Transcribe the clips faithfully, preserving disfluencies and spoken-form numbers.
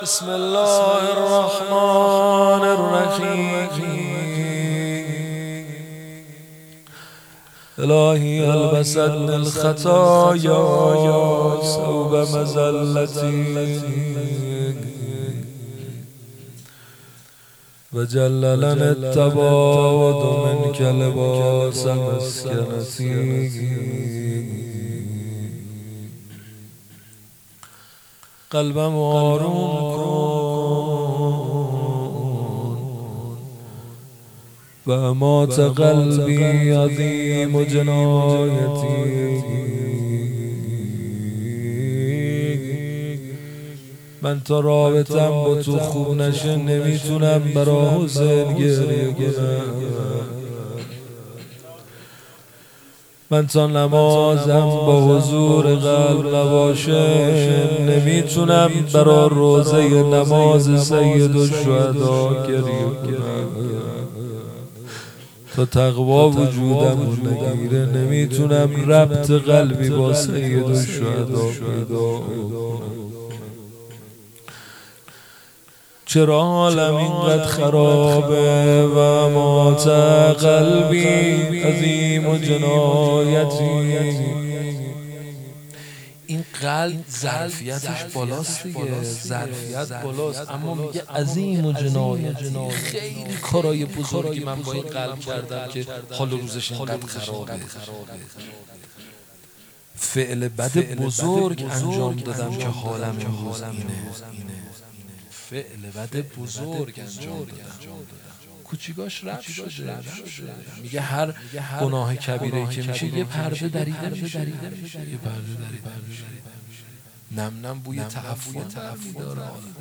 بسم الله الرحمن الرحیم. الهی البسدن الخطایا ثوب مزلتی و جللن التباعد منک لباس مسکنتی. قلبم آروم کن و امات قلبی عظیم جنایتی. من تا رابطم با تو خوب نشه نمیتونم برا حسین گریه کنم. من تا نمازم با حضور قلب نباشه نمیتونم برا روزه نماز سید الشهدا گریه کنم. تا تقوا وجودم نگیره نمیتونم ربط قلبی با سید الشهدا پیدا کنم. چرا حالم اینقدر خرابه و مات قلبی عظیم و جنایتی. این قلب ظرفیتش بالاست دیگه، ظرفیت بالاست، اما میگه عظیم و جنایتی. خیلی کارای بزرگی من با این قلب کردم که حال روزش اینقدر خرابه. فعل بد بزرگ انجام دادم که حالم امروز اینه. فعل بد بزرگ انجام دادم، کوچیکاش رفت شده. میگه هر گناه کبیره که میشه یه پرده دریده میشه، یه پرده دریده میشه. نم نم بوی تعفن داره،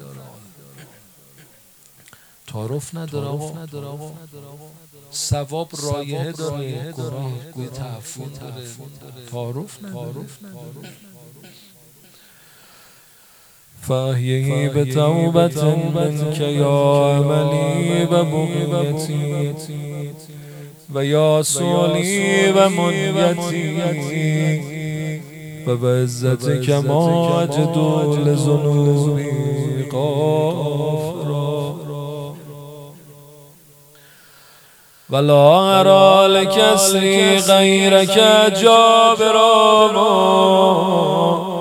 تعارف نداره آقا. ثواب رایحه داره، گناه بوی تعفن داره، تعارف نداره. فاحیهی به توبت منک یا عملی و بغیتی و یا سولی و منیتی و به عزتک ما اجدو لذنوبی غافرا و لا ارى لکسری غیرک جابرا.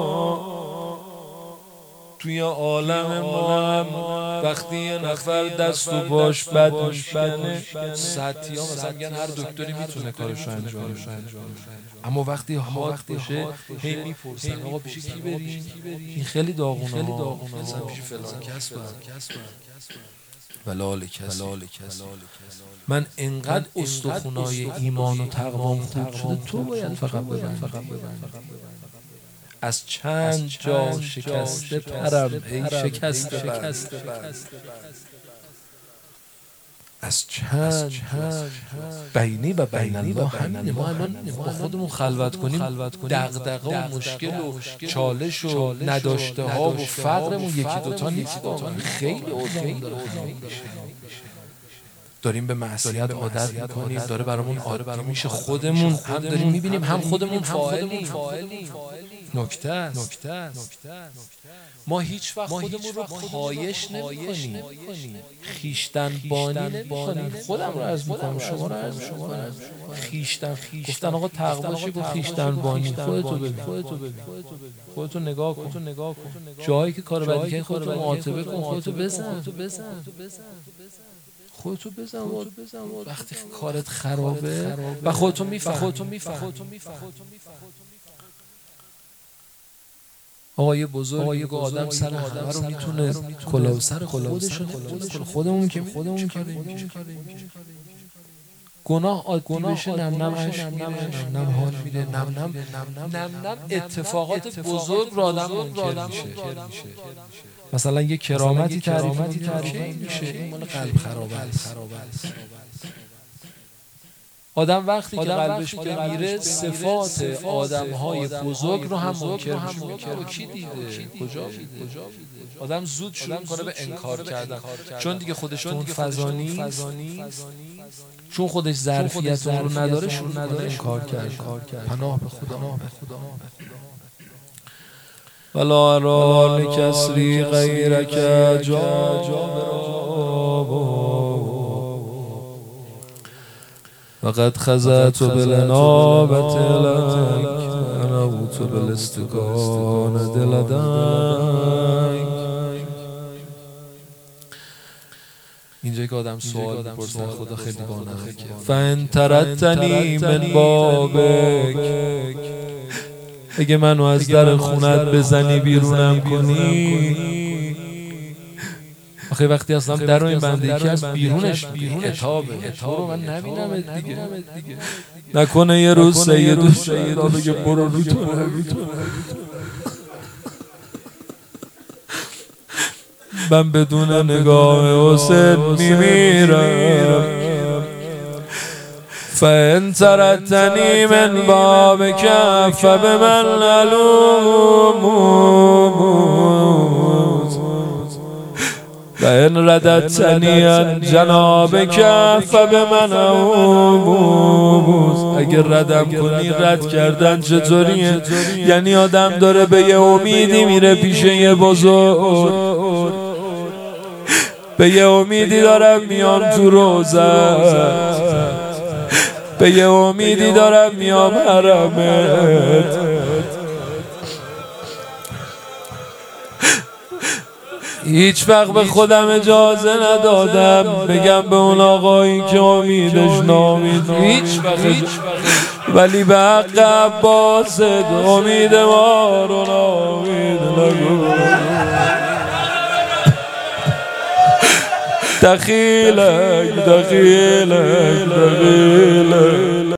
توی عالم ما وقتی یه نفر دست و باش بد میشکنه سطحی ها مثلا میگن هر دکتری میتونه کارشو انجام بده، اما وقتی حاد باشه هی میپرسن آقا پیش کی بریم؟ این خیلی داغونه ها، مثلا پیش فلان کس بریم ولال کسی. من انقدر استخونای ایمان و تقوام خوب شده تو باید فقط ببند. از چند جا شکسته پرم ای شکسته بر، از چند بینی و بین الله همینه. ما الان با خودمون خلوت کنیم دغدغه و مشکل و چالش و نداشته ها و فقرمون یکی دوتا نیست، خیلی اوضاع داره. داریم به معصیت عادت میکنیم، داره برامون عادت میشه، خودمون هم داریم میبینیم هم خودمون فاعلیم. نکته ما هیچ وقت خودمون رو پایش نمی‌کنیم، خویشتن بانی نمی‌کنیم. خودم رو عرض می‌کنم، شما رو عرض می‌کنم. خویشتن گفتن آقا تقوا چی گفت؟ خویشتن بانی. خودتو ببین، خودتو نگاه کن، جایی که کار بدی کردی خودتو معاتبه کن، خودتو بزن، خودتو بزن. وقتی کارت خرابه و خودتو میفهمی. آقای بزرگ آدم سر همه رو میتونه کلاه سر خودش رو نمیتونه. خودمون که خودمون که گناه عادی بشه نم نم عشق میره، نم نم حال میره، نم نم نم نم اتفاقات بزرگ رو آدم منکر میشه. مثلا یه کرامتی تعریف میشه، این مال قلب خرابه است. آدم وقتی که قلبش بمیره صفات آدم‌های بزرگ رو هم منکر میشه. کی دیده؟ کجا دیده؟ آدم زود شروع میکنه به انکار کردن، چون دیگه خودش اون فضا نیست، چون خودش ظرفیت اون رو نداره شروع نداره انکار کردن. پناه به خدا. ولا ارى لکسری غیرک جابرا وقد خزعت بالانابة لك ونوت بالاستکانة لدیک. اینجا که آدم سوال میپرسه خدا خیلی بانمکه. فان طردتنی من بابک، اگه منو از در خونت بزنی بیرونم کنی. آخه وقتی اصلا در رو این بنده یکی از بیرونش بیرون اتابه اتابه من نبینم دیگه. نکنه یه روز سیدو شهدا بگه برو رو تو من بدون نگاه حسین میمیرم. فان طردتنی من بابک فبمن الوموز وان رددتنی عن جنابک فبمن اوموز. اگر ردم کنی رد کردن چطوریه؟ یعنی آدم داره به یه امیدی میره پیش یه بزرگ، به یه امیدی دارم میام تو روزت، به یه امیدی دارم میام حرمت. هیچ وقت به خودم اجازه ندادم بگم به اون آقایی که امیدش نامید هیچ وقت، ولی به حق عباست امید ما رو نامید نگو. دخیلک دخیلک دخیلک